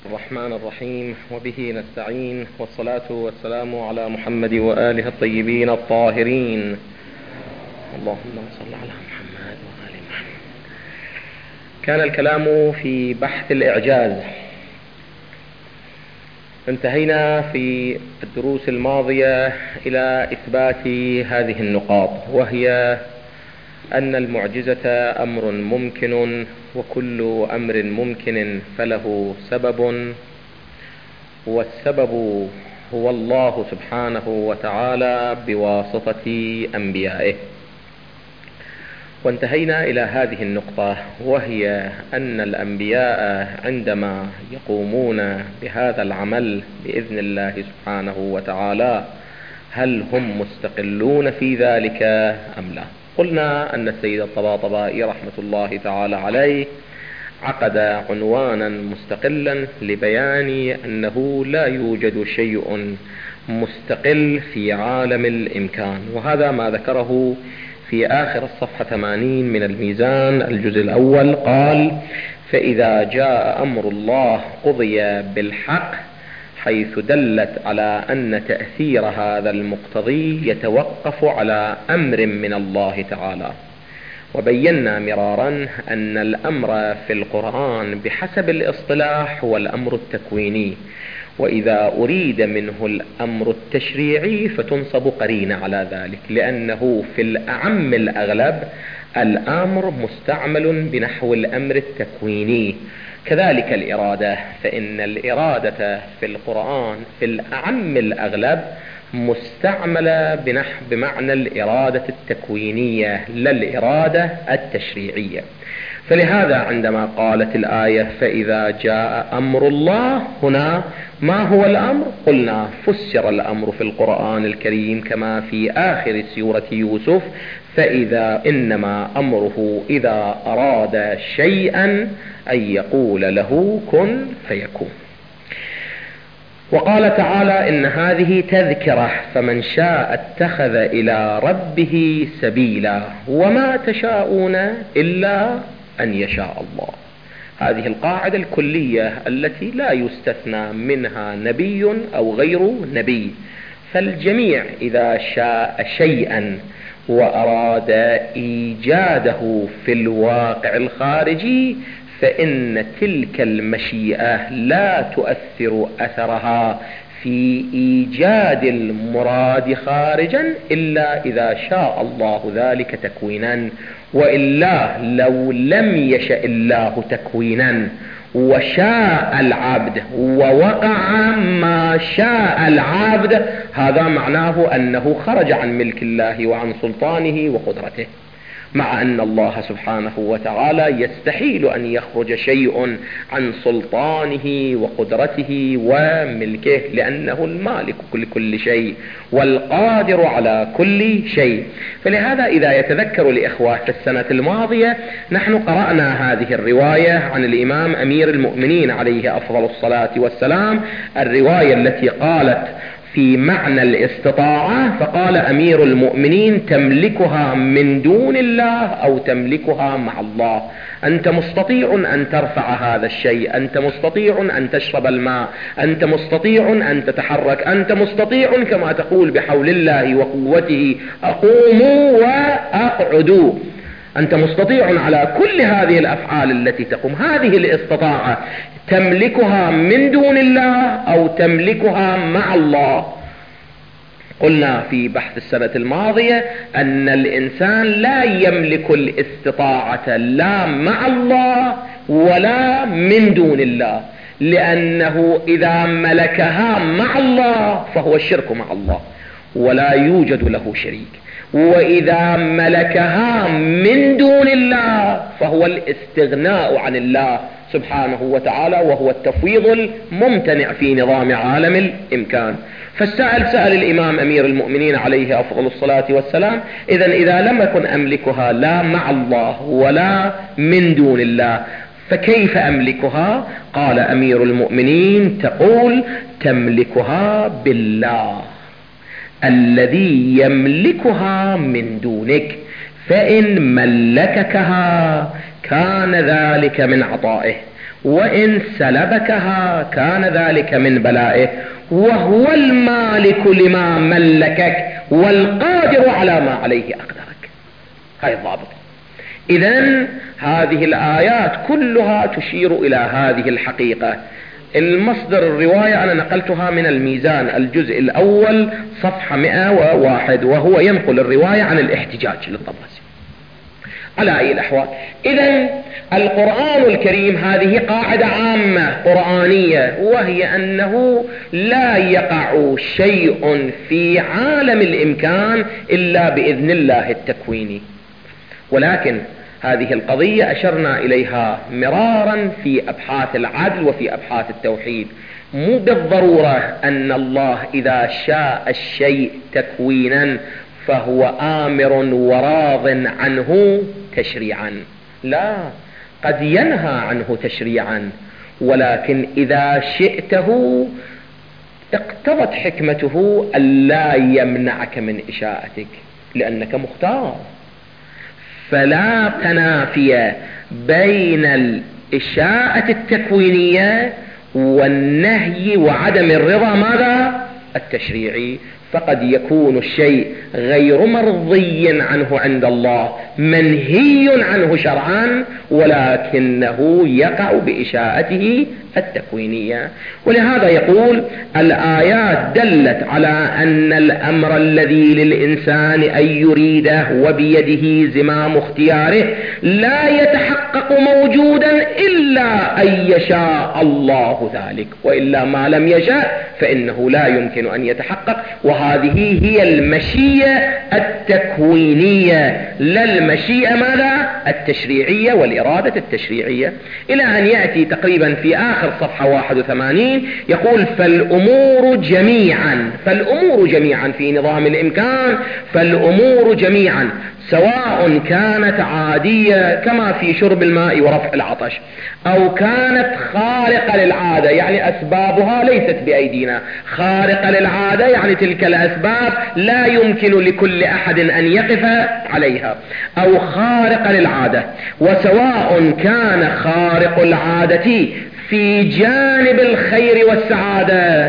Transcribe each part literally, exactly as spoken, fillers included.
الرحمن الرحيم، وبه نستعين، والصلاة والسلام على محمد وآله الطيبين الطاهرين. اللهم صل على محمد وآل محمد. كان الكلام في بحث الإعجاز. انتهينا في الدروس الماضية إلى إثبات هذه النقاط، وهي أن المعجزة أمر ممكن، وكل أمر ممكن فله سبب، والسبب هو الله سبحانه وتعالى بواسطة أنبيائه. وانتهينا إلى هذه النقطة، وهي أن الأنبياء عندما يقومون بهذا العمل بإذن الله سبحانه وتعالى هل هم مستقلون في ذلك أم لا؟ قلنا أن السيد الطباطبائي رحمة الله تعالى عليه عقد عنوانا مستقلا لبيان أنه لا يوجد شيء مستقل في عالم الإمكان، وهذا ما ذكره في آخر الصفحة ثمانين من الميزان الجزء الأول. قال: فإذا جاء أمر الله قضي بالحق، حيث دلت على أن تأثير هذا المقتضي يتوقف على أمر من الله تعالى. وبينا مرارا أن الأمر في القرآن بحسب الاصطلاح هو الأمر التكويني، وإذا أريد منه الأمر التشريعي فتنصب قرينة على ذلك، لأنه في الأعم الأغلب الأمر مستعمل بنحو الأمر التكويني. كذلك الإرادة، فإن الإرادة في القرآن في الأعم الأغلب مستعملة بنحو بمعنى الإرادة التكوينية لا الإرادة التشريعية. فلهذا عندما قالت الآية فإذا جاء أمر الله، هنا ما هو الأمر؟ قلنا فسر الأمر في القرآن الكريم كما في آخر سورة يوسف: فإذا إنما أمره إذا أراد شيئا أن يقول له كن فيكون. وقال تعالى: إن هذه تذكرة فمن شاء اتخذ إلى ربه سبيلا وما تشاءون إلا أن يشاء الله. هذه القاعدة الكلية التي لا يستثنى منها نبي أو غير نبي، فالجميع إذا شاء شيئا وأراد إيجاده في الواقع الخارجي فإن تلك المشيئة لا تؤثر أثرها في إيجاد المراد خارجا إلا إذا شاء الله ذلك تكوينا، وإلا لو لم يشأ الله تكوينا وشاء العبد ووقع ما شاء العبد، هذا معناه أنه خرج عن ملك الله وعن سلطانه وقدرته، مع أن الله سبحانه وتعالى يستحيل أن يخرج شيء عن سلطانه وقدرته وملكه، لأنه المالك كل كل شيء والقادر على كل شيء. فلهذا إذا يتذكر الإخوة في السنة الماضية نحن قرأنا هذه الرواية عن الإمام أمير المؤمنين عليه أفضل الصلاة والسلام، الرواية التي قالت في معنى الاستطاعة، فقال أمير المؤمنين: تملكها من دون الله أو تملكها مع الله. أنت مستطيع أن ترفع هذا الشيء، أنت مستطيع أن تشرب الماء، أنت مستطيع أن تتحرك، أنت مستطيع كما تقول بحول الله وقوته أقوموا وأقعدوا، أنت مستطيع على كل هذه الأفعال التي تقوم. هذه الاستطاعة تملكها من دون الله أو تملكها مع الله. قلنا في بحث السنة الماضية أن الإنسان لا يملك الاستطاعة لا مع الله ولا من دون الله، لأنه إذا ملكها مع الله فهو الشرك مع الله ولا يوجد له شريك، وإذا ملكها من دون الله فهو الاستغناء عن الله سبحانه وتعالى، وهو التفويض الممتنع في نظام عالم الإمكان. فالسائل سأل الإمام أمير المؤمنين عليه أفضل الصلاة والسلام: إذن إذا لم أكن أملكها لا مع الله ولا من دون الله فكيف أملكها؟ قال أمير المؤمنين: تقول تملكها بالله الذي يملكها من دونك، فإن ملككها كان ذلك من عطائه، وإن سلبكها كان ذلك من بلائه، وهو المالك لما ملكك والقادر على ما عليه أقدرك. هاي الضابط. إذن هذه الآيات كلها تشير إلى هذه الحقيقة. المصدر الرواية أنا نقلتها من الميزان الجزء الأول صفحة مئة وواحد، وهو ينقل الرواية عن الاحتجاج للطبرسي. على أي الأحوال، إذن القرآن الكريم هذه قاعدة عامة قرآنية، وهي أنه لا يقع شيء في عالم الإمكان إلا بإذن الله التكويني. ولكن هذه القضية أشرنا إليها مرارا في أبحاث العدل وفي أبحاث التوحيد. مو بالضرورة أن الله إذا شاء الشيء تكوينا فهو آمر وراض عنه تشريعا، لا، قد ينهى عنه تشريعا، ولكن إذا شئته اقتضت حكمته ألا يمنعك من إشاءتك لأنك مختار. فلا تنافي بين الإشاءة التكوينية والنهي وعدم الرضا ماذا؟ التشريعي. فقد يكون الشيء غير مرضي عنه عند الله، منهي عنه شرعا، ولكنه يقع بإشاءته التكوينية. ولهذا يقول الآيات دلت على أن الأمر الذي للإنسان أن يريده وبيده زمام اختياره لا يتحقق موجودا إلا أن يشاء الله ذلك، وإلا ما لم يشاء فإنه لا يمكن أن يتحقق. وهذه هي المشيئة التكوينية، لا المشيئة ماذا؟ التشريعية والإرادة التشريعية. إلى أن يأتي تقريبا في آخر صفحة واحد وثمانين يقول فالأمور جميعا، فالأمور جميعا في نظام الإمكان، فالأمور جميعا سواء كانت عادية كما في شرب الماء ورفع العطش، أو كانت خارقة للعادة يعني أسبابها ليست بأيدينا، خارقة للعادة يعني تلك الأسباب لا يمكن لكل أحد أن يقف عليها، أو خارقة للعادة. وسواء كان خارق العادة في جانب الخير والسعادة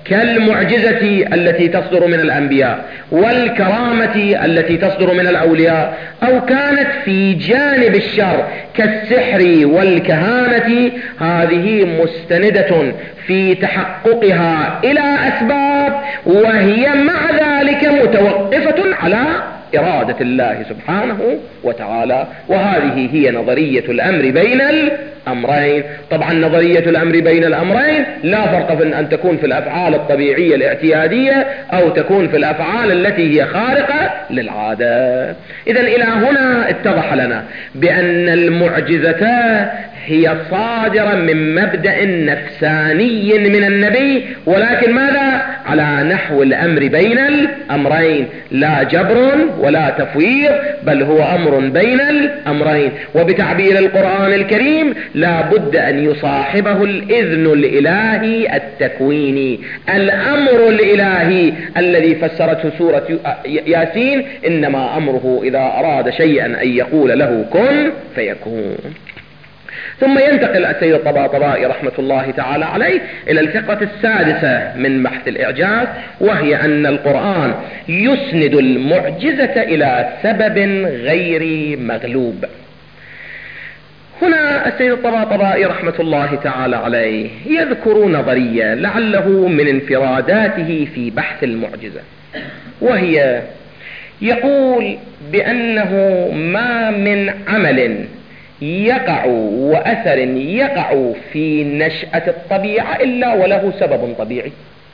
كالمعجزة التي تصدر من الأنبياء والكرامة التي تصدر من الأولياء، أو كانت في جانب الشر كالسحر والكهانة، هذه مستندة في تحققها إلى أسباب، وهي مع ذلك متوقفة على إرادة الله سبحانه وتعالى. وهذه هي نظرية الأمر بين الأمرين. طبعا نظرية الأمر بين الأمرين لا فرق بين أن تكون في الأفعال الطبيعية الاعتيادية أو تكون في الأفعال التي هي خارقة للعادة. إذن إلى هنا اتضح لنا بأن المعجزة هي صادرة من مبدأ نفساني من النبي، ولكن ماذا؟ على نحو الأمر بين الأمرين، لا جبر ولا تفويض، بل هو أمر بين الأمرين. وبتعبير القرآن الكريم لا بد أن يصاحبه الإذن الإلهي التكويني، الأمر الإلهي الذي فسرته سورة ياسين إنما أمره إذا أراد شيئا أن يقول له كن فيكون. ثم ينتقل السيد الطباطبائي رحمة الله تعالى عليه إلى الفقرة السادسة من بحث الإعجاز، وهي أن القرآن يسند المعجزة إلى سبب غير مغلوب. هنا السيد الطباطبائي رحمة الله تعالى عليه يذكر نظرية لعله من انفراداته في بحث المعجزة، وهي يقول بأنه ما من عمل يقع وأثر يقع في نشأة الطبيعة إلا وله سبب طبيعي.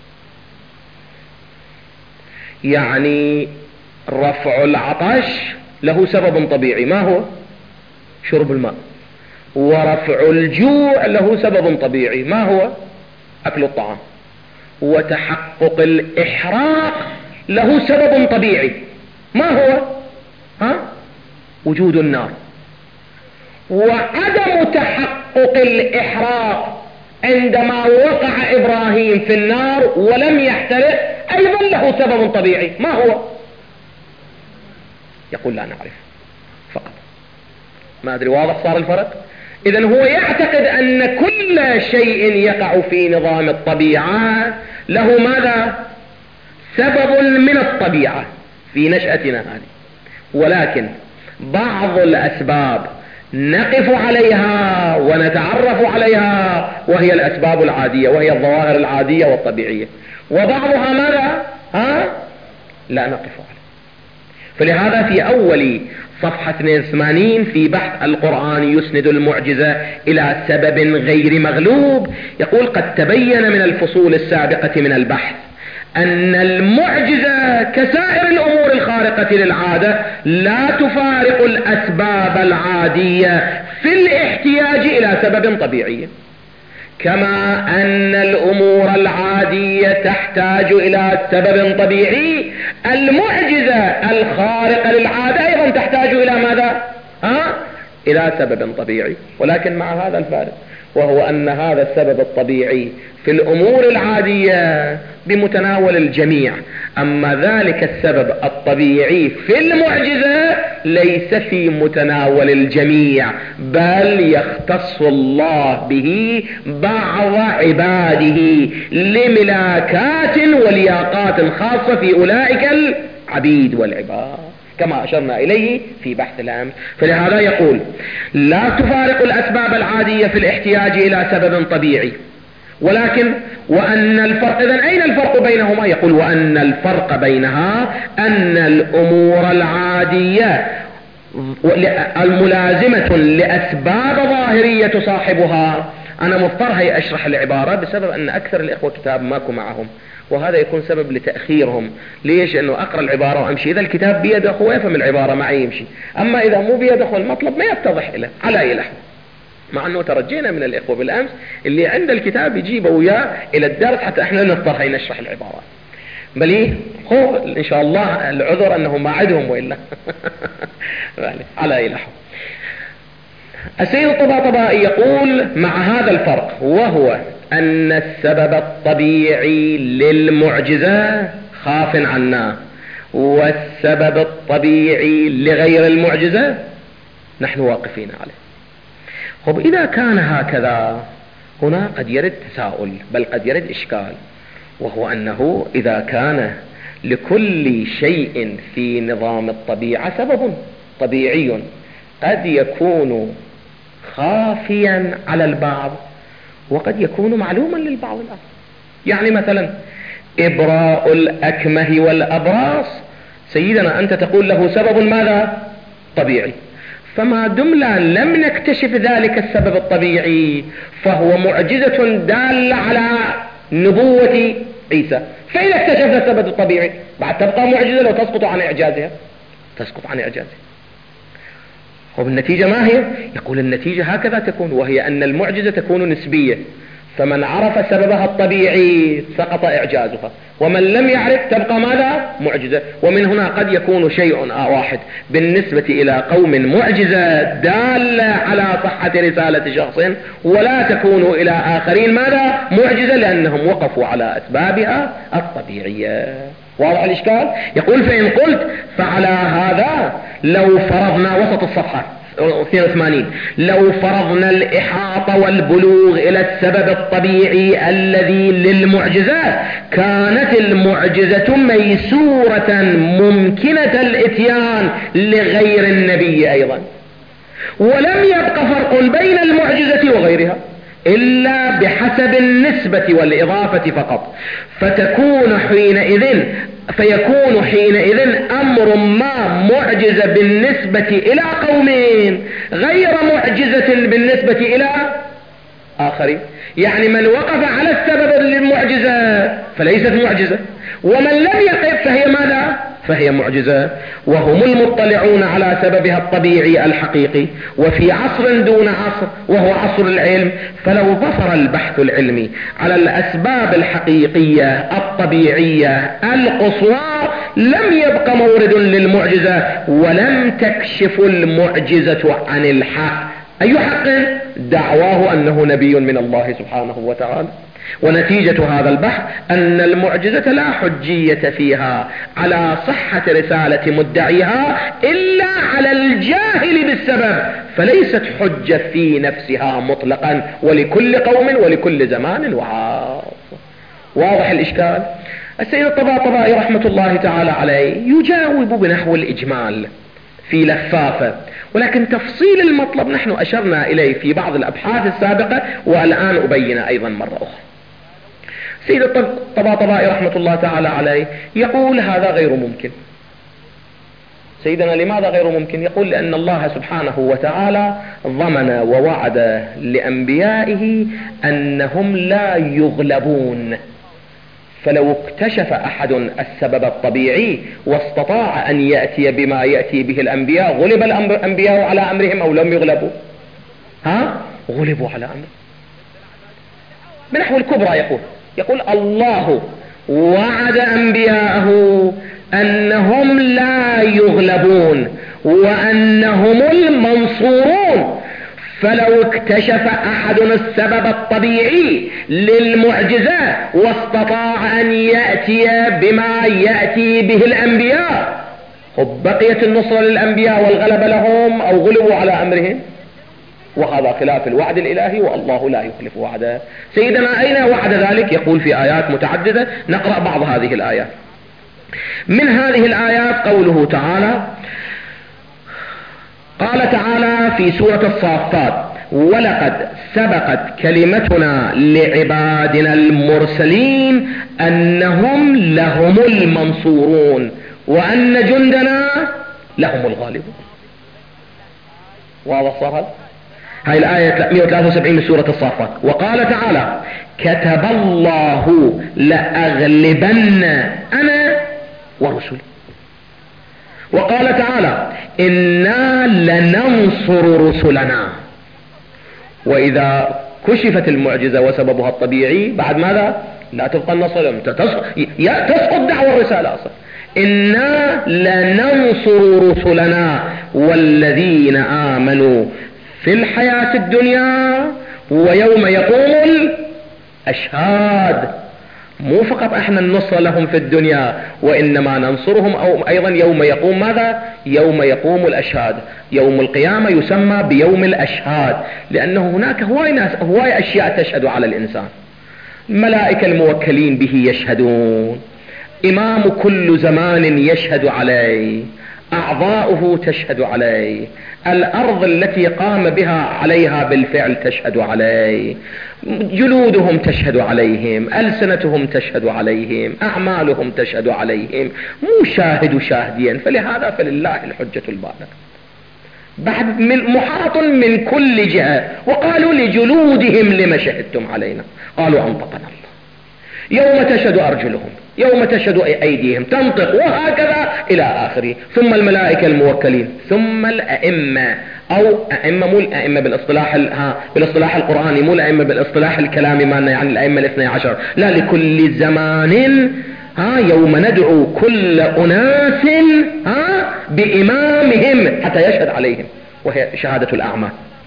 يعني رفع العطش له سبب طبيعي، ما هو؟ شرب الماء. ورفع الجوع له سبب طبيعي، ما هو؟ أكل الطعام. وتحقق الإحراق له سبب طبيعي، ما هو؟ ها؟ وجود النار. وعدم تحقق الإحراق عندما وقع إبراهيم في النار ولم يحترق أيضا له سبب طبيعي، ما هو؟ يقول لا نعرف فقط. ما أدري واضح صار الفرق؟ إذن هو يعتقد أن كل شيء يقع في نظام الطبيعة له ماذا؟ سبب من الطبيعة في نشأتنا هذه، ولكن بعض الأسباب نقف عليها ونتعرف عليها وهي الأسباب العادية، وهي الظواهر العادية والطبيعية، وبعضها ماذا؟ ها؟ لا نقف عليه. فلهذا في أول صفحة اثنين وثمانين في بحث القرآن يسند المعجزة إلى سبب غير مغلوب يقول: قد تبين من الفصول السابقة من البحث أن المعجزة كسائر الأمور الخارقة للعادة لا تفارق الأسباب العادية في الاحتياج إلى سبب طبيعي، كما أن الأمور العادية تحتاج إلى سبب طبيعي، المعجزة الخارقة للعادة أيضا تحتاج إلى ماذا؟ ها؟ إلى سبب طبيعي، ولكن مع هذا الفارق، وهو أن هذا السبب الطبيعي في الأمور العادية بمتناول الجميع، أما ذلك السبب الطبيعي في المعجزة ليس في متناول الجميع، بل يختص الله به بعض عباده لملاكات ولياقات خاصة في أولئك العبيد والعباد، كما أشرنا إليه في بحث الأمس. فلهذا يقول: لا تفارق الأسباب العادية في الاحتياج إلى سبب طبيعي، ولكن وأن الفرق، إذن أين الفرق بينهما؟ يقول: وأن الفرق بينها أن الأمور العادية الملازمة لأسباب ظاهرية تصاحبها. أنا مضطر هي أشرح العبارة بسبب أن أكثر الإخوة كتاب ماكو معهم، وهذا يكون سبب لتأخيرهم. ليش؟ أنه أقرأ العبارة وأمشي، إذا الكتاب بيد أخوه يفهم العبارة معي يمشي، أما إذا مو بيد أخوه المطلب ما يتضح له على أي لحظة. مع أنه ترجينا من الإخوة بالأمس اللي عند الكتاب يجيبه وياه إلى الدرس حتى إحنا نضطر هي نشرح العبارات. بل هو إن شاء الله العذر أنه ما عدهم وإلا على أي لحظة. السيد الطباطبائي يقول: مع هذا الفرق، وهو أن السبب الطبيعي للمعجزة خاف عنا، والسبب الطبيعي لغير المعجزة نحن واقفين عليه. طب إذا كان هكذا هنا قد يرد تساؤل، بل قد يرد إشكال، وهو أنه إذا كان لكل شيء في نظام الطبيعة سبب طبيعي قد يكون خافيا على البعض وقد يكون معلوما للبعض الآخر. يعني مثلا إبراء الأكمه والأبراص، سيدنا أنت تقول له سبب ماذا؟ طبيعي، فما دمنا لم نكتشف ذلك السبب الطبيعي فهو معجزة دالة على نبوة عيسى. فإذا اكتشفنا السبب الطبيعي بعد تبقى معجزة لو تسقط عن إعجازها، تسقط عن إعجازها. وبالنتيجة ما هي؟ يقول النتيجة هكذا تكون، وهي أن المعجزة تكون نسبية، فمن عرف سببها الطبيعي سقط إعجازها، ومن لم يعرف تبقى ماذا؟ معجزة. ومن هنا قد يكون شيء واحد بالنسبة إلى قوم معجزة دالة على صحة رسالة شخص، ولا تكون إلى آخرين ماذا؟ معجزة، لأنهم وقفوا على أسبابها الطبيعية. واضح الإشكال؟ يقول: فإن قلت فعلى هذا لو فرضنا، وسط الصفحة اثنين وثمانين، لو فرضنا الإحاطة والبلوغ إلى السبب الطبيعي الذي للمعجزات كانت المعجزة ميسورة ممكنة الإتيان لغير النبي أيضا، ولم يبق فرق بين المعجزة وغيرها إلا بحسب النسبة والإضافة فقط، فتكون حينئذ فيكون حينئذ أمر ما معجزة بالنسبة إلى قومين غير معجزة بالنسبة إلى آخرين. يعني من وقف على السبب للمعجزة فليست معجزة، ومن لم يقف فهي ماذا؟ فهي معجزة، وهم المطلعون على سببها الطبيعي الحقيقي، وفي عصر دون عصر وهو عصر العلم، فلو ظفر البحث العلمي على الأسباب الحقيقية الطبيعية القصوى لم يبق مورد للمعجزة، ولم تكشف المعجزة عن الحق. أي حق؟ دعواه أنه نبي من الله سبحانه وتعالى. ونتيجة هذا البحث أن المعجزة لا حجية فيها على صحة رسالة مدعيها إلا على الجاهل بالسبب، فليست حجة في نفسها مطلقا، ولكل قوم ولكل زمان وعاص. واضح الإشكال؟ السيد الطباطبائي رحمة الله تعالى عليه يجاوب بنحو الإجمال في لفافة، ولكن تفصيل المطلب نحن أشرنا إليه في بعض الأبحاث السابقة، والآن أبينه أيضا مرة أخرى. سيد الطباطبائي رحمة الله تعالى عليه يقول هذا غير ممكن. سيدنا لماذا غير ممكن؟ يقول لأن الله سبحانه وتعالى ضمن ووعد لأنبيائه أنهم لا يغلبون، فلو اكتشف أحد السبب الطبيعي واستطاع أن يأتي بما يأتي به الأنبياء، غلب الأنبياء على أمرهم أو لم يغلبوا؟ ها؟ غلبوا على أمر. بنحو الكبرى يقول يقول الله وعد أنبياءه أنهم لا يغلبون وأنهم المنصورون، فلو اكتشف أحد السبب الطبيعي للمعجزة واستطاع أن يأتي بما يأتي به الأنبياء، بقيت النصرة للأنبياء والغلبة لهم أو غلبوا على أمرهم؟ وهذا خلاف الوعد الإلهي، والله لا يخلف وعده. سيدنا أين وعد ذلك؟ يقول في آيات متعددة، نقرأ بعض هذه الآيات. من هذه الآيات قوله تعالى، قال تعالى في سورة الصافات: ولقد سبقت كلمتنا لعبادنا المرسلين أنهم لهم المنصورون وأن جندنا لهم الغالبون. واضح صار؟ هاي الآية مئة وثلاثة وسبعين من سورة الصافات. وقال تعالى: كتب الله لأغلبن أنا ورسلي. وقال تعالى: إنا لننصر رسلنا. وإذا كشفت المعجزة وسببها الطبيعي بعد ماذا؟ لا تبقى النصر، تسقط دعوة الرسالة أصلا. إنا لننصر رسلنا والذين آمنوا في الحياة الدنيا ويوم يقوم الأشهاد. مو فقط احنا النصر لهم في الدنيا، وإنما ننصرهم أو أيضا يوم يقوم ماذا؟ يوم يقوم الأشهاد. يوم القيامة يسمى بيوم الأشهاد، لأنه هناك هواي ناس هواي أشياء تشهد على الإنسان. الملائكة الموكلين به يشهدون، إمام كل زمان يشهد عليه، أعضاؤه تشهد عليه، الأرض التي قام بها عليها بالفعل تشهد عليه، جلودهم تشهد عليهم، ألسنتهم تشهد عليهم، أعمالهم تشهد عليهم، مو شاهد شاهديا. فلهذا فلله الحجة البالغة، بعد من محاط من كل جهة. وقالوا لجلودهم لما شهدتم علينا؟ قالوا أنطقنا الله. يوم تشهد أرجلهم، يوم تشهد أيديهم، تنطق، وهكذا إلى آخره. ثم الملائكة الموكلين، ثم الأئمة، أو أئمة مو الأئمة بالاصطلاح ها بالاصطلاح القرآني، مو الأئمة بالاصطلاح الكلامي مالنا يعني الأئمة الاثني عشر، لا، لكل زمان ها يوم ندعو كل أناس ها بإمامهم حتى يشهد عليهم، وهي شهادة الأعمى.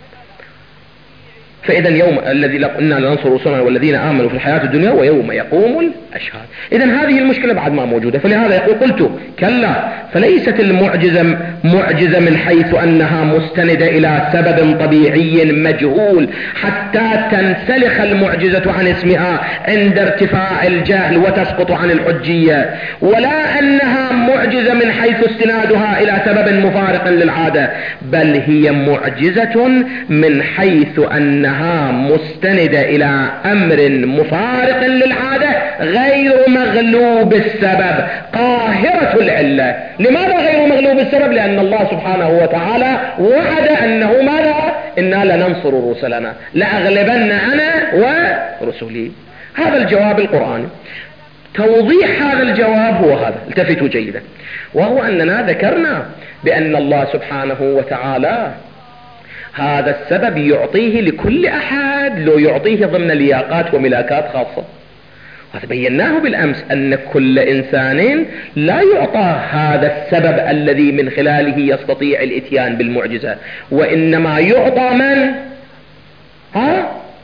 فإذا اليوم الذي قلنا لننصر رسلنا والذين آمنوا في الحياة الدنيا ويوم يقوم الأشهاد. إذا هذه المشكلة بعد ما موجودة. فلهذا يقول: قلت كلا، فليست المعجزة معجزة من حيث أنها مستندة إلى سبب طبيعي مجهول حتى تنسلخ المعجزة عن اسمها عند ارتفاع الجهل وتسقط عن الحجية، ولا أنها معجزة من حيث استنادها إلى سبب مفارق للعادة، بل هي معجزة من حيث أنها مستندة إلى أمر مفارق للعادة غير مغلوب السبب قاهرة العلة. لماذا غير مغلوب السبب؟ لأن الله سبحانه وتعالى وعد أنه ماذا؟ إنا لننصر رسلنا، لأغلبن أنا ورسلي. هذا الجواب القرآني. توضيح هذا الجواب هو هذا، التفتوا جيدا، وهو أننا ذكرنا بأن الله سبحانه وتعالى هذا السبب يعطيه لكل أحد، لو يعطيه ضمن لياقات وملاكات خاصة. وهذا بيناه بالأمس أن كل إنسان لا يعطى هذا السبب الذي من خلاله يستطيع الإتيان بالمعجزة، وإنما يعطى من؟ ها؟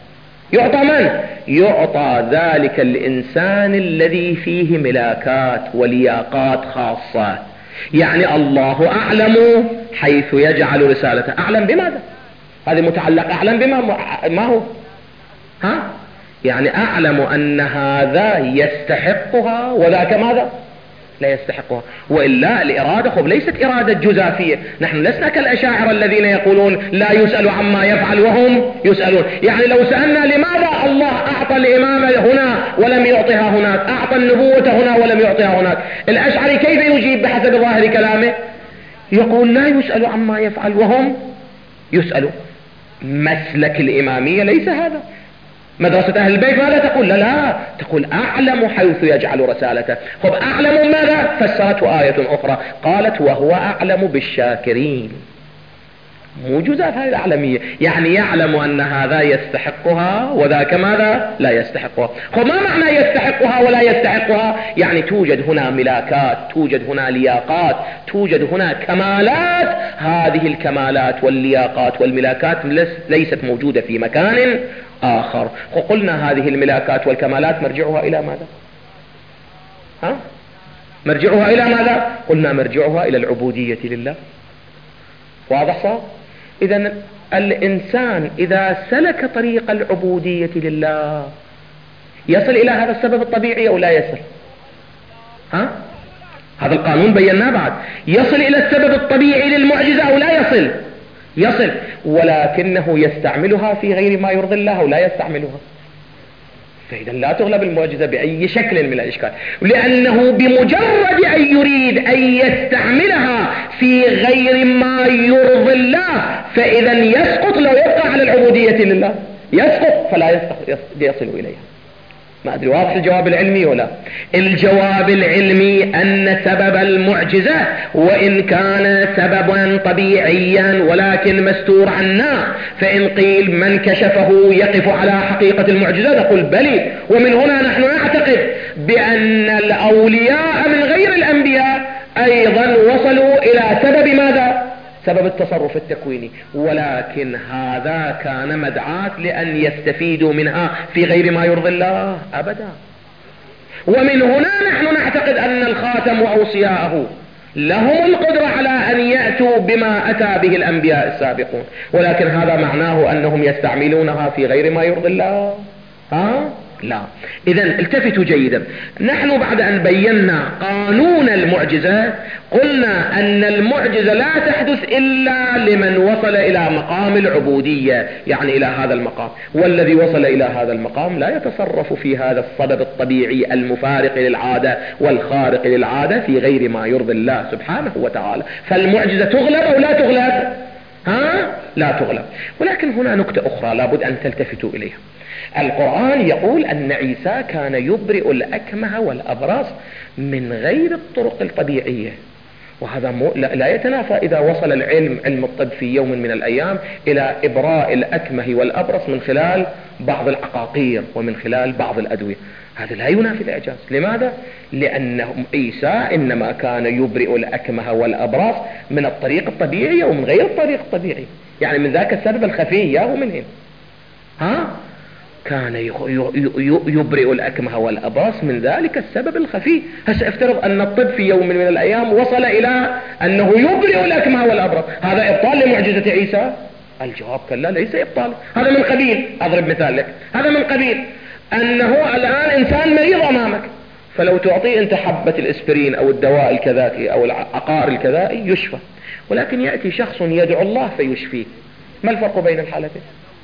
يعطى من؟ يعطى ذلك الإنسان الذي فيه ملاكات ولياقات خاصة. يعني الله أعلم حيث يجعل رسالته. أعلم بماذا؟ هذه متعلق أعلم بما ما هو ها؟ يعني أعلم أن هذا يستحقها وذاك ماذا؟ لا يستحقها. وإلا الإرادة خب ليست إرادة جزافية. نحن لسنا كالأشاعرة الذين يقولون لا يسأل عما يفعل وهم يسألون. يعني لو سألنا لماذا الله أعطى الإمامة هنا ولم يعطيها هناك، أعطى النبوة هنا ولم يعطيها هناك، الأشعري كيف يجيب بحسب ظاهر كلامه؟ يقول لا يسأل عما يفعل وهم يسألون. مسلك الإمامية ليس هذا. مدرسة أهل البيت ماذا تقول؟ لا لا تقول أعلم حيث يجعل رسالته. خب أعلم ماذا؟ فسرته آية أخرى قالت وهو أعلم بالشاكرين. مو جزاف هذه الأعلمية. يعني يعلم أن هذا يستحقها وذاك ماذا؟ لا يستحقها. خب ما معنى يستحقها ولا يستحقها؟ يعني توجد هنا ملاكات، توجد هنا لياقات، توجد هنا كمالات. هذه الكمالات واللياقات والملاكات ليست موجودة في مكان آخر. وقلنا هذه الملاكات والكمالات مرجعها إلى ماذا؟ ها؟ مرجعها إلى ماذا؟ قلنا مرجعها إلى العبودية لله. واضح صار؟ إذن الإنسان إذا سلك طريق العبودية لله يصل إلى هذا السبب الطبيعي أو لا يصل؟ ها؟ هذا القانون بيناه بعد. يصل إلى السبب الطبيعي للمعجزة أو لا يصل؟ يصل، ولكنه يستعملها في غير ما يرضي الله ولا يستعملها. فإذا لا تغلب المعجزة بأي شكل من الإشكال، لأنه بمجرد أن يريد أن يستعملها في غير ما يرضي الله فإذا يسقط. لو يبقى على العبودية لله يسقط فلا يصل إليها. ما أدري واضح الجواب العلمي ولا؟ الجواب العلمي أن سبب المعجزة وإن كان سببا طبيعيا ولكن مستور عنا، فإن قيل من كشفه يقف على حقيقة المعجزة نقول بلي. ومن هنا نحن نعتقد بأن الأولياء من غير الأنبياء أيضا وصلوا إلى سبب ماذا؟ سبب التصرف التكويني، ولكن هذا كان مدعاة لأن يستفيدوا منها في غير ما يرضي الله أبدا. ومن هنا نحن نعتقد أن الخاتم وأوصياءه لهم القدرة على أن يأتوا بما أتى به الأنبياء السابقون، ولكن هذا معناه أنهم يستعملونها في غير ما يرضي الله؟ ها؟ لا. إذن التفتوا جيدا. نحن بعد أن بينا قانون المعجزة قلنا أن المعجزة لا تحدث إلا لمن وصل إلى مقام العبودية، يعني إلى هذا المقام. والذي وصل إلى هذا المقام لا يتصرف في هذا السبب الطبيعي المفارق للعادة والخارق للعادة في غير ما يرضي الله سبحانه وتعالى. فالمعجزة تغلب أو لا تغلب؟ ها؟ لا تغلب. ولكن هنا نكتة أخرى لابد أن تلتفتوا إليها. القرآن يقول أن عيسى كان يبرئ الأكمه والأبرص من غير الطرق الطبيعية، وهذا لا يتنافى إذا وصل العلم علم الطب في يوم من الأيام إلى إبراء الأكمه والأبرص من خلال بعض العقاقير ومن خلال بعض الأدوية. هذا لا ينافي الإعجاز. لماذا؟ لأن عيسى إنما كان يبرئ الأكمه والأبرص من الطريق الطبيعي ومن غير الطريق الطبيعي، يعني من ذاك السبب الخفي ياهو من هنا. ها؟ كان يبرئ الأكمه والأبرص من ذلك السبب الخفي. هسه افترض أن الطب في يوم من الأيام وصل إلى أنه يبرئ الأكمه والأبرص، هذا إبطال لمعجزة عيسى؟ الجواب كلا، ليس إبطال. هذا من قبيل، أضرب مثال لك، هذا من قبيل أنه الآن إنسان مريض أمامك، فلو تعطيه أنت حبة الإسبرين أو الدواء الكذاتي أو العقار الكذائي يشفى، ولكن يأتي شخص يدعو الله فيشفيه. ما الفرق بين الحالتين؟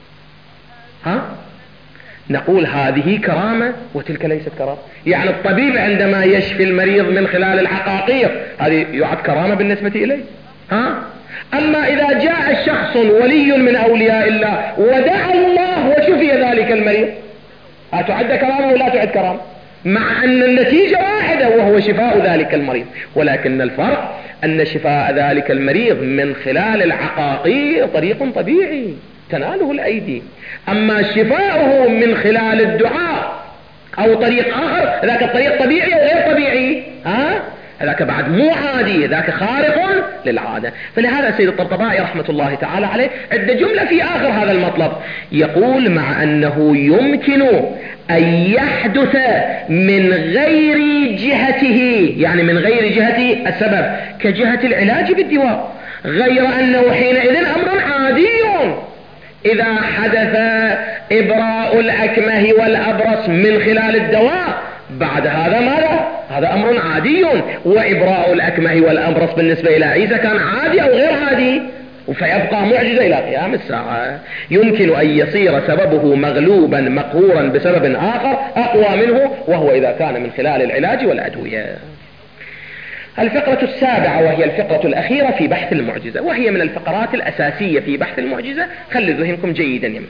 ها؟ نقول هذه كرامة وتلك ليست كرامة. يعني الطبيب عندما يشفي المريض من خلال العقاقير هذه يعد كرامة بالنسبة إليه. ها؟ أما إذا جاء الشخص ولي من أولياء الله ودعا الله وشفي ذلك المريض أتعد كرامة ولا تعد كرامة؟ مع أن النتيجة واحدة وهو شفاء ذلك المريض، ولكن الفرق أن شفاء ذلك المريض من خلال العقاقير طريق طبيعي تناله الأيدي، أما شفاؤه من خلال الدعاء أو طريق آخر ذاك الطريق طبيعي أو غير طبيعي. ها؟ ذاك بعد مو عادي، ذاك خارق للعادة. فلهذا سيد الطبطبائي رحمة الله تعالى عليه عند جملة في آخر هذا المطلب يقول: مع أنه يمكن أن يحدث من غير جهته، يعني من غير جهة السبب كجهة العلاج بالدواء، غير أنه حينئذ أمر عادي إذا حدث إبراء الأكمه والأبرص من خلال الدواء. بعد هذا ماذا؟ هذا أمر عادي. وإبراء الأكمه والأبرص بالنسبة إلى عيسى كان عادي أو غير عادي، فيبقى معجزة إلى قيام الساعة. يمكن أن يصير سببه مغلوبا مقهورا بسبب آخر أقوى منه، وهو إذا كان من خلال العلاج والأدوية. الفقرة السابعة وهي الفقرة الأخيرة في بحث المعجزة، وهي من الفقرات الأساسية في بحث المعجزة. خلي ذهنكم جيدا يمي.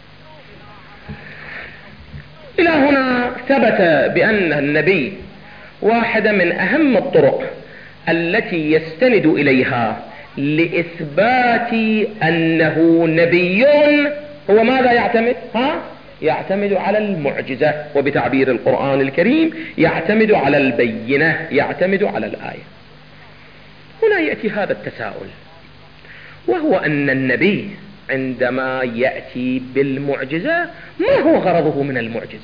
إلى هنا ثبت بأن النبي واحدة من أهم الطرق التي يستند إليها لإثبات أنه نبي هو ماذا يعتمد؟ ها؟ يعتمد على المعجزة، وبتعبير القرآن الكريم يعتمد على البينة، يعتمد على الآية. هنا يأتي هذا التساؤل، وهو أن النبي عندما يأتي بالمعجزة ما هو غرضه من المعجزة؟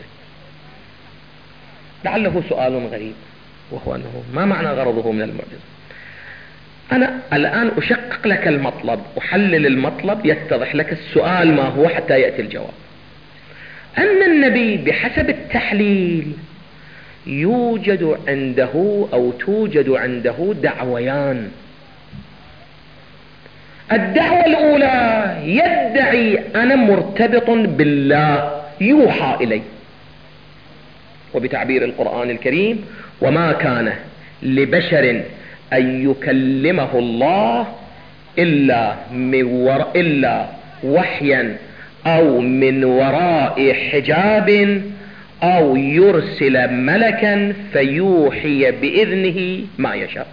لعله سؤال غريب، وهو أنه ما معنى غرضه من المعجزة؟ أنا الآن أشقق لك المطلب، أحلل المطلب، يتضح لك السؤال ما هو حتى يأتي الجواب. أن النبي بحسب التحليل يوجد عنده أو توجد عنده دعويان. الدعوة الأولى يدعي أنا مرتبط بالله، يوحى إلي، وبتعبير القرآن الكريم: وما كان لبشر أن يكلمه الله إلا من وراء إلا وحيا أو من وراء حجاب أو يرسل ملكا فيوحي بإذنه ما يشاء.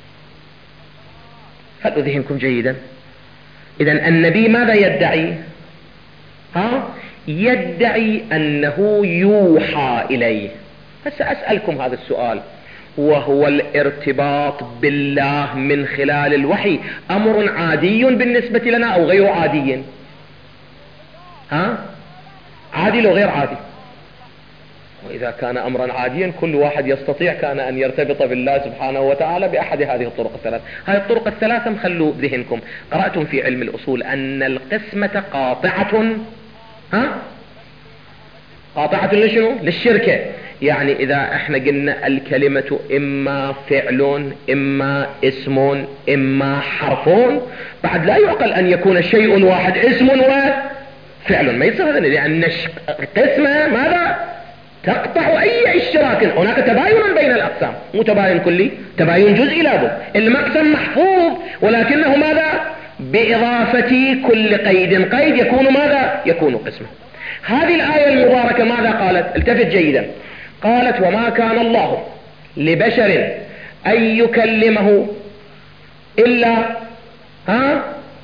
هل أذهنكم جيدا؟ إذن النبي ماذا يدعي؟ ها؟ يدعي أنه يوحى إليه. فسأسألكم هذا السؤال: وهو الارتباط بالله من خلال الوحي أمر عادي بالنسبة لنا أو غير عادي؟ ها؟ عادي لو غير عادي؟ وإذا كان أمرا عاديا كل واحد يستطيع كان أن يرتبط بالله سبحانه وتعالى بأحد هذه الطرق الثلاث. هذه الطرق الثلاثة مخلوا ذهنكم، قرأتم في علم الأصول أن القسمة قاطعة، ها؟ قاطعة لشنو؟ للشركة. يعني إذا احنا قلنا الكلمة إما فعل إما اسم إما حرف، بعد لا يعقل أن يكون شيء واحد اسم وفعل، ما يصير هذا، لأن القسمة ماذا؟ تقطع أي اشتراك. هناك تباين بين الأقسام، مو تباين كلي، تباين جزئي لابد. المقسم محفوظ ولكنه ماذا؟ بإضافة كل قيد قيد يكون ماذا؟ يكون قسمة. هذه الآية المباركة ماذا قالت؟ التفت جيدا. قالت: وما كان الله لبشر أن يكلمه إلا ها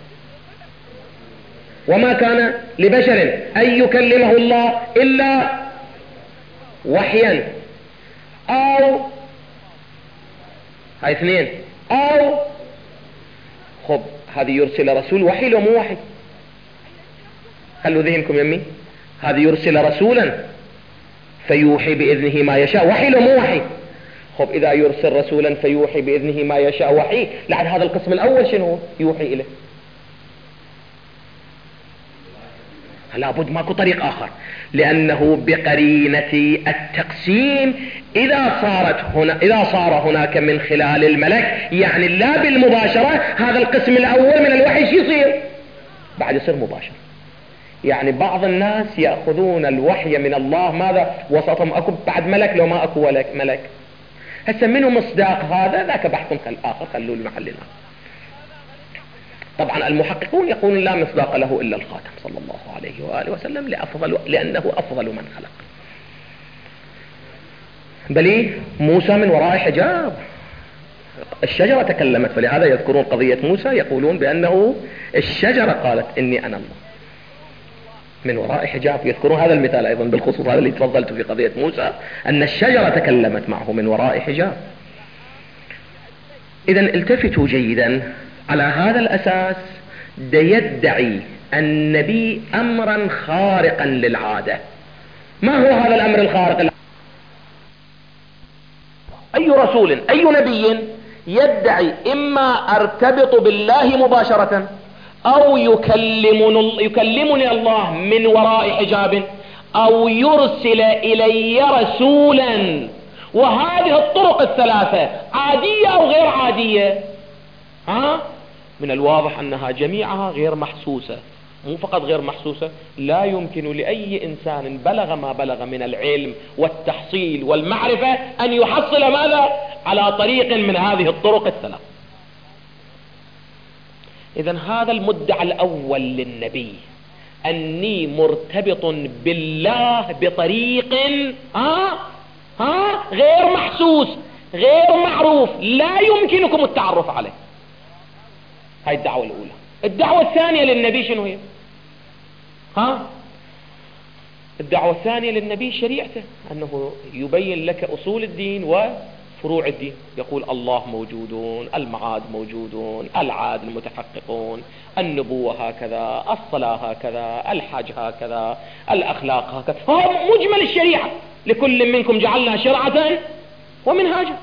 وما كان لبشر أن يكلمه الله إلا وحيا أو هاي اثنين أو خب هذه يرسل رسول، وحي لو مو وحي؟ خلوا ذهنكم يمي. هذه يرسل رسولا فيوحي بإذنه ما يشاء، وحي لو مو وحي؟ خب إذا يرسل رسولا فيوحي بإذنه ما يشاء وحي، لعل هذا القسم الأول شنو يوحي إليه؟ لابد ماكو طريق آخر، لأنه بقرينة التقسيم إذا صارت هنا إذا صار هناك من خلال الملك، يعني لا بالمباشرة، هذا القسم الأول من الوحي شو يصير؟ بعد يصير مباشر. يعني بعض الناس يأخذون الوحي من الله ماذا؟ وسطهم أكو بعد ملك لو ما أكو ملك. هسه منه مصداق هذا؟ ذاك بحث آخر، خلوه لمحلنا. طبعا المحققون يقولون لا مصداق له إلا الخاتم صلى الله عليه وآله وسلم، لأفضل لأنه أفضل من خلق. بل موسى من وراء حجاب، الشجرة تكلمت، فلهذا يذكرون قضية موسى، يقولون بأنه الشجرة قالت إني أنا الله من وراء حجاب. يذكرون هذا المثال أيضا بالخصوص، هذا اللي تفضلت في قضية موسى، أن الشجرة تكلمت معه من وراء حجاب. إذا التفتوا جيدا، على هذا الأساس دا يدعي النبي أمرا خارقا للعادة. ما هو هذا الأمر الخارق للعادة؟ أي رسول أي نبي يدعي إما أرتبط بالله مباشرة أو يكلمني, يكلمني الله من وراء حجاب أو يرسل إلي رسولا، وهذه الطرق الثلاثة عادية أو غير عادية؟ ها؟ من الواضح أنها جميعها غير محسوسة. مو فقط غير محسوسة، لا يمكن لأي إنسان بلغ ما بلغ من العلم والتحصيل والمعرفة أن يحصل ماذا؟ على طريق من هذه الطرق الثلاث. إذن هذا المدعى الأول للنبي، أني مرتبط بالله بطريق ها ها غير محسوس غير معروف، لا يمكنكم التعرف عليه. هاي الدعوة الأولى. الدعوة الثانية للنبي شنو هي؟ ها؟ الدعوة الثانية للنبي شريعته، أنه يبين لك أصول الدين وفروع الدين. يقول الله موجودون، المعاد موجودون، العاد المتحققون، النبوة هكذا، الصلاة هكذا، الحج هكذا، الأخلاق هكذا. هو مجمل الشريعة، لكل منكم جعلنا شرعة ومنهاجا.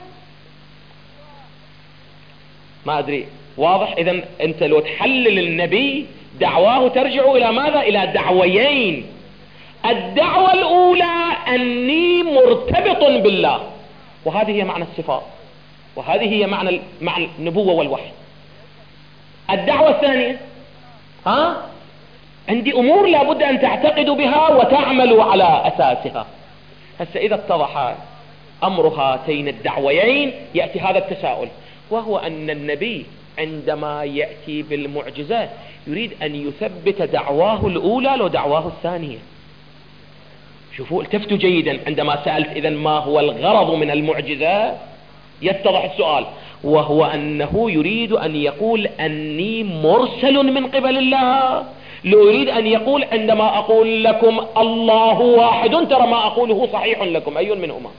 ما أدري واضح؟ إذن أنت لو تحلل النبي دعواه ترجع إلى ماذا؟ إلى دعويين. الدعوة الأولى أني مرتبط بالله، وهذه هي معنى الصفات، وهذه هي معنى معنى النبوة والوحي. الدعوة الثانية ها عندي أمور لابد أن تعتقدوا بها وتعملوا على أساسها. هسه إذا اتضح أمر هاتين الدعويين يأتي هذا التساؤل، وهو أن النبي عندما يأتي بالمعجزات يريد أن يثبت دعواه الأولى لو دعواه الثانية. شوفوا التفتوا جيدا، عندما سألت إذن ما هو الغرض من المعجزات يتضح السؤال، وهو أنه يريد أن يقول أني مرسل من قبل الله. لو يريد أن يقول عندما أقول لكم الله واحد ترى ما أقوله صحيح لكم، أي منهما؟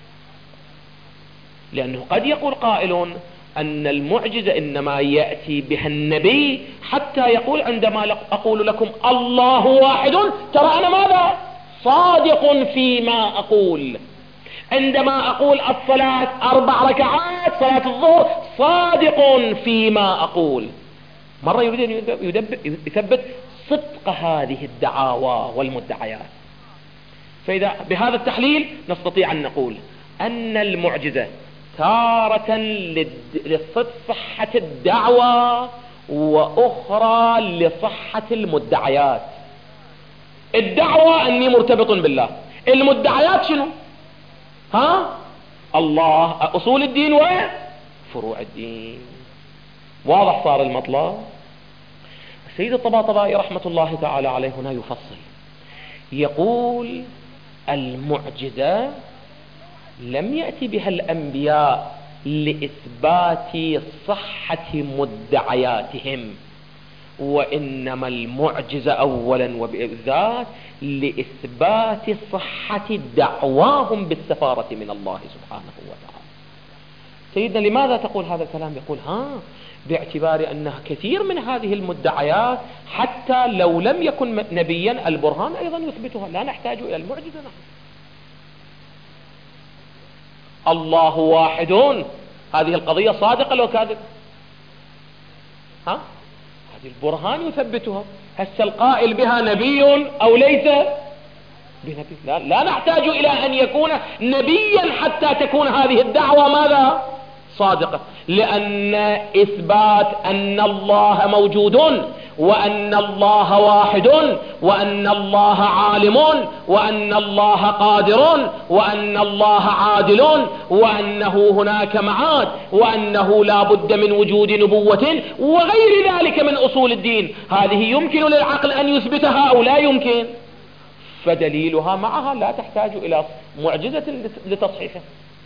لأنه قد يقول قائل أن المعجزة إنما يأتي بها النبي حتى يقول عندما أقول لكم الله واحد ترى أنا ماذا؟ صادق فيما أقول. عندما أقول الصلاة أربع ركعات صلاة الظهر صادق فيما أقول. مرة يريد أن يثبت صدق هذه الدعاوى والمدعيات. فإذا بهذا التحليل نستطيع أن نقول أن المعجزة تارة لصحة الدعوة وأخرى لصحة المدعيات. الدعوة أني مرتبط بالله، المدعيات شنو؟ ها؟ الله، أصول الدين وفروع الدين. واضح صار المطلب؟ السيد الطباطبائي رحمة الله تعالى عليه هنا يفصل، يقول المعجزة لم يأتي بها الأنبياء لإثبات صحة مدعياتهم، وإنما المعجزة أولا وبالذات لإثبات صحة دعواهم بالسفارة من الله سبحانه وتعالى. سيدنا لماذا تقول هذا الكلام؟ يقول ها باعتبار أنها كثير من هذه المدعيات حتى لو لم يكن نبيا البرهان أيضا يثبتها، لا نحتاج إلى المعجزة نحن. الله واحد، هذه القضية صادقة لو كاذبة؟ ها؟ هذه البرهان يثبتها. هسه القائل بها نبي أو ليس بنبي؟ لا, لا نحتاج إلى أن يكون نبيا حتى تكون هذه الدعوة ماذا؟ صادقة. لأن إثبات أن الله موجود وأن الله واحد وأن الله عالم وأن الله قادر وأن الله عادل وأنه هناك معاد وأنه لا بد من وجود نبوة وغير ذلك من أصول الدين، هذه يمكن للعقل أن يثبتها أو لا يمكن، فدليلها معها لا تحتاج إلى معجزة لتصحيحها.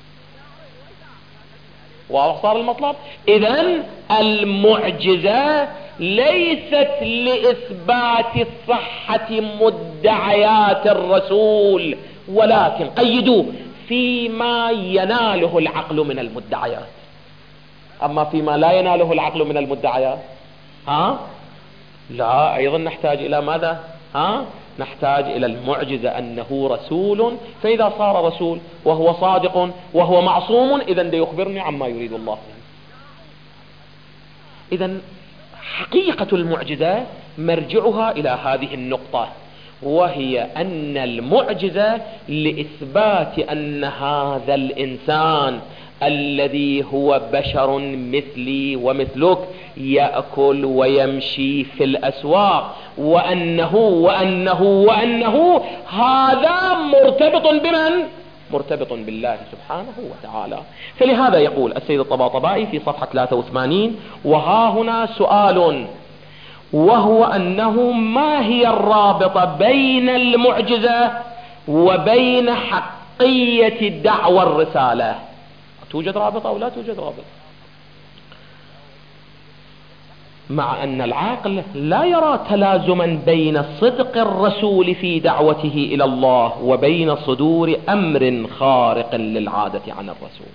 واضح صار المطلب؟ إذن المعجزة ليست لإثبات صحة مدعيات الرسول، ولكن قيدوا فيما يناله العقل من المدعيات. أما فيما لا يناله العقل من المدعيات ها لا، أيضا نحتاج إلى ماذا؟ ها نحتاج إلى المعجزة أنه رسول، فإذا صار رسول وهو صادق وهو معصوم إذا يخبرني عما يريد الله. إذا حقيقة المعجزة مرجعها إلى هذه النقطة، وهي أن المعجزة لإثبات أن هذا الإنسان الذي هو بشر مثلي ومثلك يأكل ويمشي في الأسواق، وأنه وأنه وأنه هذا مرتبط بمن؟ مرتبط بالله سبحانه وتعالى. فلهذا يقول السيد الطباطبائي في صفحة ثلاثة وثمانين: وها هنا سؤال، وهو أنه ما هي الرابطة بين المعجزة وبين حقية دعوى الرسالة؟ توجد رابطة أو لا توجد رابطة؟ مع أن العقل لا يرى تلازما بين صدق الرسول في دعوته إلى الله وبين صدور أمر خارق للعادة عن الرسول.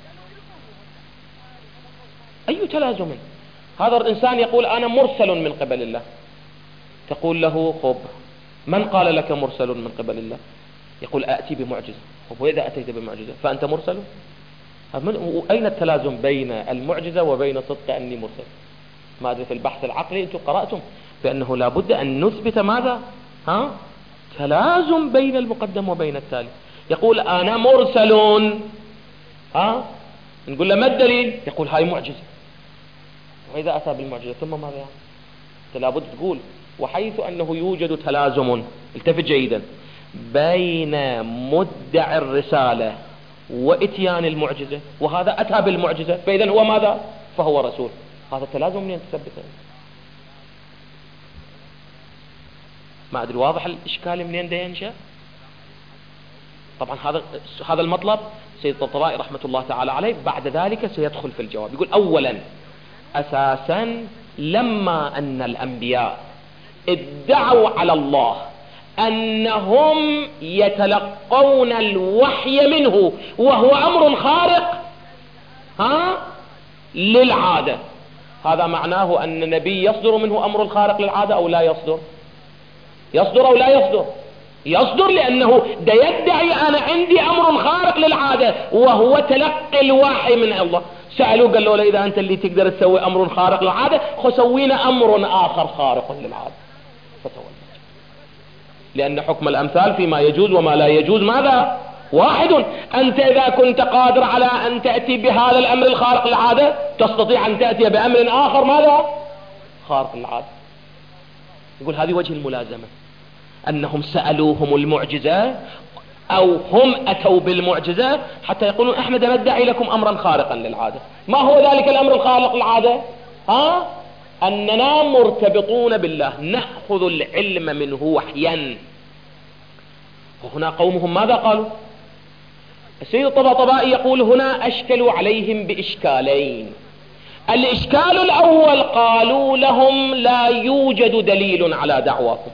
أي تلازم؟ هذا الإنسان يقول أنا مرسل من قبل الله، تقول له خب من قال لك مرسل من قبل الله؟ يقول أأتي بمعجزة. خب وإذا أتيت بمعجزة فأنت مرسل؟ أين التلازم بين المعجزة وبين صدق أني مرسل؟ ما أدري في البحث العقلي أنتم قرأتم بأنه لا بد أن نثبت ماذا؟ ها؟ تلازم بين المقدم وبين التالي. يقول أنا مرسل، ها؟ نقول له ما الدليل؟ يقول هاي معجزة. وإذا أتى بالمعجزة ثم ماذا يعني؟ أنت لابد تقول وحيث أنه يوجد تلازم، التفت جيدا، بين مدعي الرسالة وإتيان المعجزة، وهذا أتى بالمعجزة، فإذا هو ماذا؟ فهو رسول. هذا التلازم منين تثبته؟ ما أدري واضح الإشكال منين ده ينشأ؟ طبعا هذا هذا المطلب سيد الطبطبائي رحمة الله تعالى عليه بعد ذلك سيدخل في الجواب. يقول أولا أساسا لما أن الأنبياء ادعوا على الله أنهم يتلقون الوحي منه وهو أمر خارق ها للعادة، هذا معناه أن النبي يصدر منه أمر خارق للعادة أو لا يصدر؟ يصدر أو لا يصدر؟ يصدر، لأنه ده يدعي أنا عندي أمر خارق للعادة وهو تلقي الوحي من الله. سألوه قال له إذا أنت اللي تقدر تسوي أمر خارق للعادة خسوينا أمر آخر خارق للعادة، فتولى. لأن حكم الأمثال فيما يجوز وما لا يجوز ماذا؟ واحد. أنت إذا كنت قادر على أن تأتي بهذا الأمر الخارق للعادة تستطيع أن تأتي بأمر آخر ماذا؟ خارق للعادة. يقول هذه وجه الملازمة، أنهم سألوهم المعجزة أو هم أتوا بالمعجزة حتى يقولون احنا ندعي لكم أمرا خارقا للعادة. ما هو ذلك الأمر الخارق للعادة؟ ها؟ أننا مرتبطون بالله، نأخذ العلم منه وحيا. وهنا قومهم ماذا قالوا؟ السيد الطباطبائي يقول هنا أشكلوا عليهم بإشكالين. الإشكال الأول قالوا لهم لا يوجد دليل على دعواكم.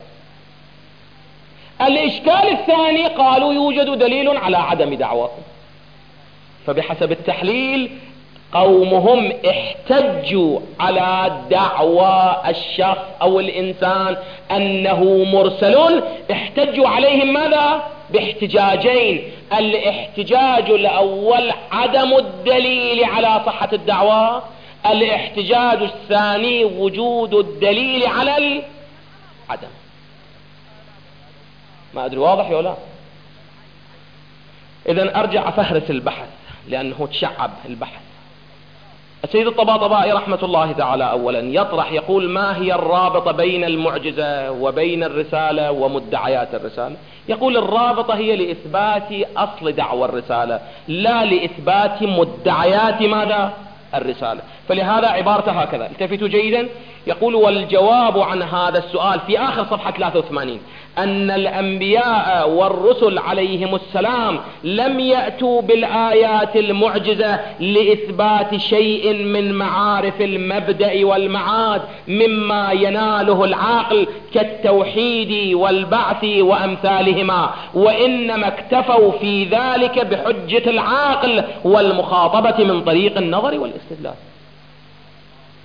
الإشكال الثاني قالوا يوجد دليل على عدم دعواكم. فبحسب التحليل قومهم احتجوا على دعوى الشخص أو الإنسان أنه مرسل، احتجوا عليهم ماذا؟ باحتجاجين. الاحتجاج الأول عدم الدليل على صحة الدعوة، الاحتجاج الثاني وجود الدليل على العدم. ما أدري واضح ولا لا؟ إذن أرجع أفهرس البحث لأنه تشعب البحث. السيد الطباطبائي رحمة الله تعالى أولا يطرح يقول ما هي الرابطة بين المعجزة وبين الرسالة ومدعيات الرسالة؟ يقول الرابطة هي لإثبات أصل دعوى الرسالة لا لإثبات مدعيات ماذا؟ الرسالة. فلهذا عبارته هكذا، التفتوا جيدا، يقول والجواب عن هذا السؤال في آخر صفحة ثلاثة وثمانين أن الأنبياء والرسل عليهم السلام لم يأتوا بالآيات المعجزة لإثبات شيء من معارف المبدأ والمعاد مما يناله العقل كالتوحيد والبعث وأمثالهما، وإنما اكتفوا في ذلك بحجة العقل والمخاطبة من طريق النظر والاستدلال.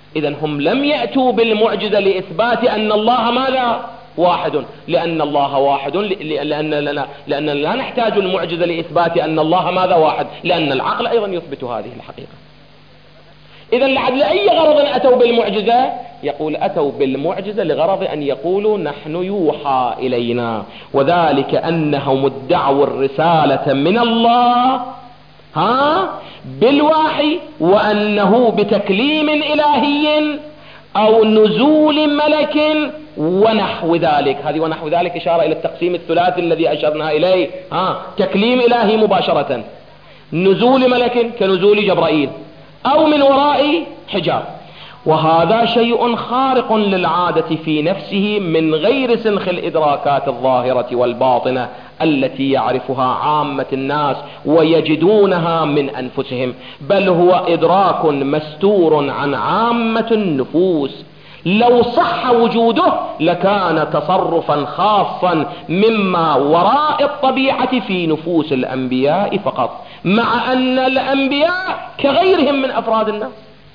إذن هم لم يأتوا بالمعجزة لإثبات أن الله ماذا؟ واحد، لأن الله واحد، لأن لنا لأن لا نحتاج المعجزة لإثبات أن الله ماذا؟ واحد، لأن العقل أيضا يثبت هذه الحقيقة. إذن لعد لأي غرض أتوا بالمعجزة؟ يقول أتوا بالمعجزة لغرض أن يقولوا نحن يوحى إلينا، وذلك أنهم ادعوا الرسالة من الله ها بالوحي، وأنه بتكليم إلهي أو نزول ملك ونحو ذلك. هذه ونحو ذلك إشارة إلى التقسيم الثلاثي الذي أشرنا إليه. ها تكليم إلهي مباشرة، نزول ملك كنزول جبرائيل، أو من وراء حجاب. وهذا شيء خارق للعادة في نفسه من غير سنخ الإدراكات الظاهرة والباطنة التي يعرفها عامة الناس ويجدونها من أنفسهم، بل هو إدراك مستور عن عامة النفوس. لو صح وجوده لكان تصرفا خاصا مما وراء الطبيعة في نفوس الأنبياء فقط، مع أن الأنبياء كغيرهم من أفراد الناس.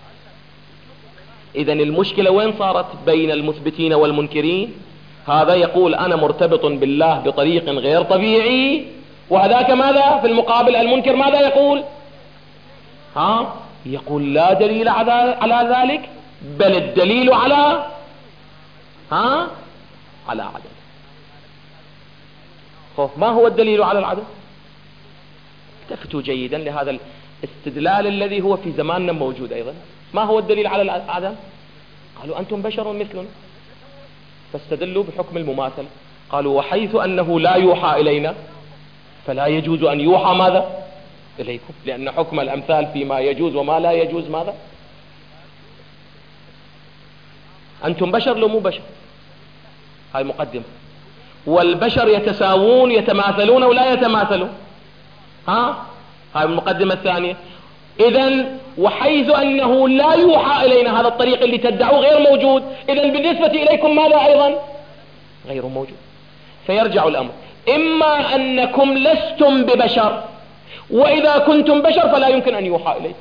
إذن المشكلة وين صارت؟ بين المثبتين والمنكرين. هذا يقول أنا مرتبط بالله بطريق غير طبيعي، وهذاك ماذا؟ في المقابل المنكر ماذا يقول؟ ها يقول لا دليل على ذلك، بل الدليل على ها على عدم. خوف ما هو الدليل على العدم؟ التفتوا جيدا لهذا الاستدلال الذي هو في زماننا موجود أيضا. ما هو الدليل على العدم؟ قالوا أنتم بشر مثلنا، فاستدلوا بحكم المماثلة. قالوا وحيث أنه لا يوحى إلينا فلا يجوز أن يوحى ماذا؟ إليكم، لأن حكم الأمثال فيما يجوز وما لا يجوز ماذا؟ أنتم بشر لو مو بشر، هاي مقدمة. والبشر يتساوون يتماثلون ولا يتماثلون، ها هاي المقدمة الثانية. إذن وحيث أنه لا يوحى إلينا، هذا الطريق اللي تدعوه غير موجود، إذن بالنسبة إليكم ماذا أيضا؟ غير موجود. فيرجع الأمر إما أنكم لستم ببشر، وإذا كنتم بشر فلا يمكن أن يوحى إليكم.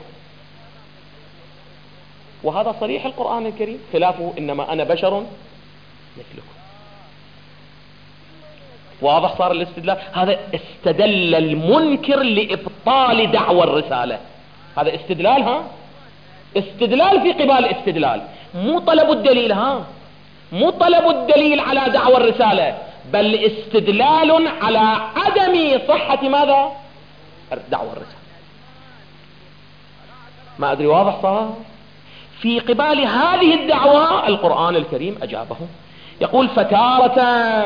وهذا صريح القرآن الكريم، خلافه إنما أنا بشر مثلكم. واضح صار الاستدلال. هذا استدل المنكر لإبطال دعوى الرسالة، هذا استدلال. ها استدلال في قبال استدلال، مو طلب الدليل. ها مو طلب الدليل على دعوى الرسالة، بل استدلال على عدم صحة ماذا؟ دعوى الرسالة. ما أدري واضح صار؟ في قبال هذه الدعوة القرآن الكريم أجابهم. يقول فتارة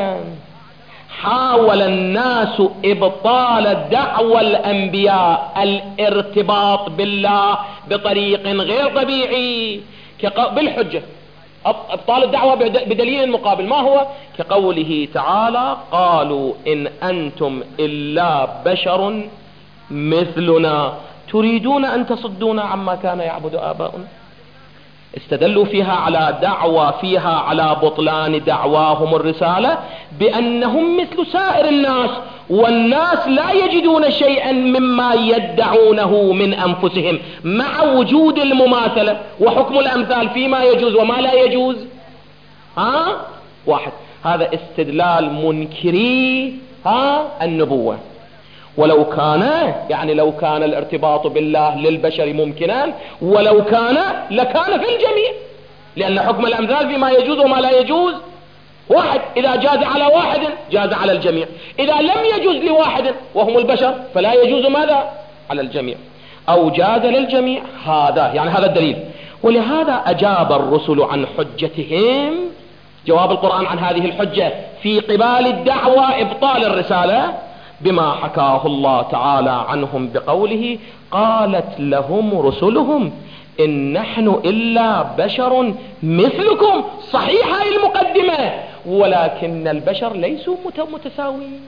حاول الناس إبطال دعوى الأنبياء الارتباط بالله بطريق غير طبيعي بالحجة، إبطال الدعوة بدليل مقابل. ما هو؟ كقوله تعالى قالوا إن أنتم إلا بشر مثلنا تريدون أن تصدونا عما كان يعبد آباؤنا. استدلوا فيها على دعوى فيها على بطلان دعواهم الرسالة بأنهم مثل سائر الناس، والناس لا يجدون شيئا مما يدعونه من أنفسهم، مع وجود المماثلة وحكم الأمثال فيما يجوز وما لا يجوز. ها واحد، هذا استدلال منكري ها النبوة. ولو كان يعني لو كان الارتباط بالله للبشر ممكنا، ولو كان لكان في الجميع، لأن حكم الأمثال فيما يجوز وما لا يجوز واحد. إذا جاز على واحد جاز على الجميع، إذا لم يجوز لواحد وهم البشر فلا يجوز ماذا؟ على الجميع، أو جاز للجميع. هذا يعني هذا الدليل. ولهذا أجاب الرسل عن حجتهم، جواب القرآن عن هذه الحجة في قبال الدعوة إبطال الرسالة، بما حكاه الله تعالى عنهم بقوله قالت لهم رسلهم إن نحن إلا بشر مثلكم. صحيحة المقدمة، ولكن البشر ليسوا متساويين،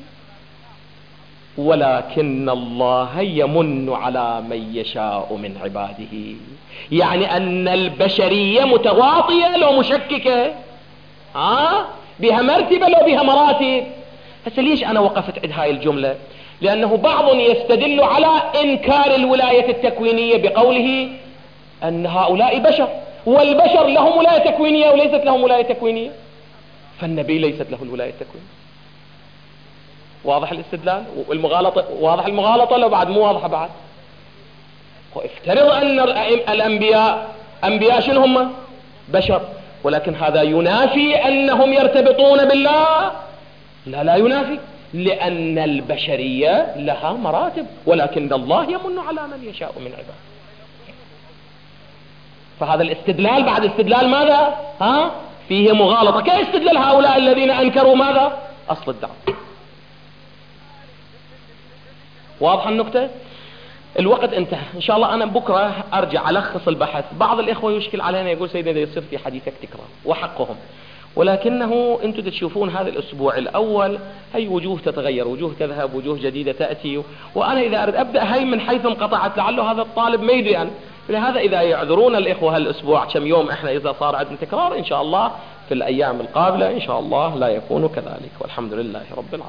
ولكن الله يمن على من يشاء من عباده. يعني أن البشرية متواطية لو مشككة، ها بها مرتبة لو بها مراتب. هسه ليش أنا وقفت عند هاي الجملة؟ لأنه بعض يستدل على إنكار الولاية التكوينية بقوله أن هؤلاء بشر، والبشر لهم ولاية تكوينية وليست لهم ولاية تكوينية، فالنبي ليست له الولاية التكوينية. واضح الاستدلال؟ والمغالطة واضح المغالطة لو بعد مو واضحة بعد. وافترض أن الأنبياء أنبياء شنو هم؟ بشر، ولكن هذا ينافي أنهم يرتبطون بالله؟ لا لا ينافي، لأن البشرية لها مراتب، ولكن الله يمن على من يشاء من عباده. فهذا الاستدلال بعد استدلال ماذا؟ ها؟ فيه مغالطة، كاستدلال هؤلاء الذين أنكروا ماذا؟ أصل الدعوة. واضح النكتة؟ الوقت انتهى، ان شاء الله انا بكرة ارجع الخص البحث. بعض الاخوة يشكل علينا يقول سيدنا يصير في حديثك تكرار، وحقهم، ولكنه انتم تشوفون هذا الاسبوع الاول هي وجوه تتغير، وجوه تذهب، وجوه جديدة تأتي، وانا اذا اريد ابدأ هي من حيث انقطعت لعله هذا الطالب ما يدري عنه. لهذا اذا يعذرون الاخوة هالاسبوع كم يوم احنا اذا صار عندنا تكرار، ان شاء الله في الايام القابلة ان شاء الله لا يكون كذلك، والحمد لله رب العالمين.